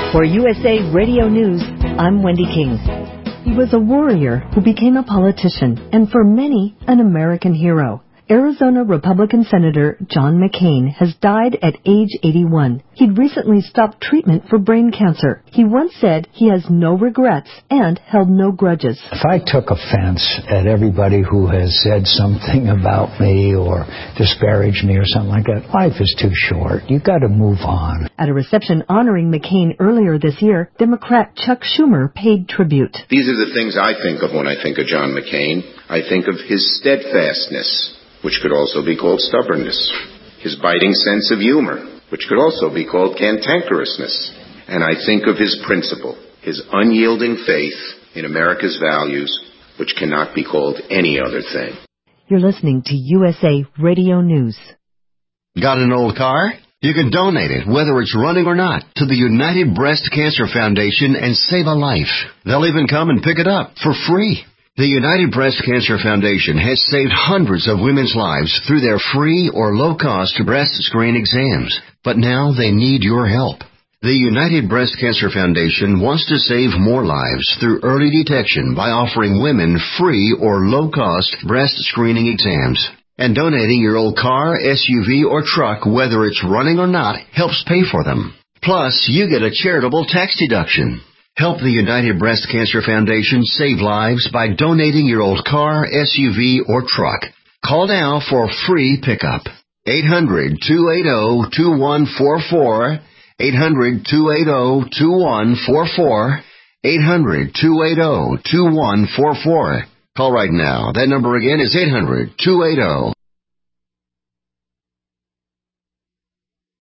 For USA Radio News, I'm Wendy King. He was a warrior who became a politician and for many, an American hero. Arizona Republican Senator John McCain has died at age 81. He'd recently stopped treatment for brain cancer. He once said he has no regrets and held no grudges. If I took offense at everybody who has said something about me or disparaged me or something like that, life is too short. You've got to move on. At a reception honoring McCain earlier this year, Democrat Chuck Schumer paid tribute. These are the things I think of when I think of John McCain. I think of his steadfastness, which could also be called stubbornness, his biting sense of humor, which could also be called cantankerousness. And I think of his principle, his unyielding faith in America's values, which cannot be called any other thing. You're listening to USA Radio News. Got an old car? You can donate it, whether it's running or not, to the United Breast Cancer Foundation and save a life. They'll even come and pick it up for free. The United Breast Cancer Foundation has saved hundreds of women's lives through their free or low-cost breast screen exams. But now they need your help. The United Breast Cancer Foundation wants to save more lives through early detection by offering women free or low-cost breast screening exams. And donating your old car, SUV, or truck, whether it's running or not, helps pay for them. Plus, you get a charitable tax deduction. Help the United Breast Cancer Foundation save lives by donating your old car, SUV, or truck. Call now for a free pickup. 800-280-2144. 800-280-2144. 800-280-2144. Call right now. That number again is 800-280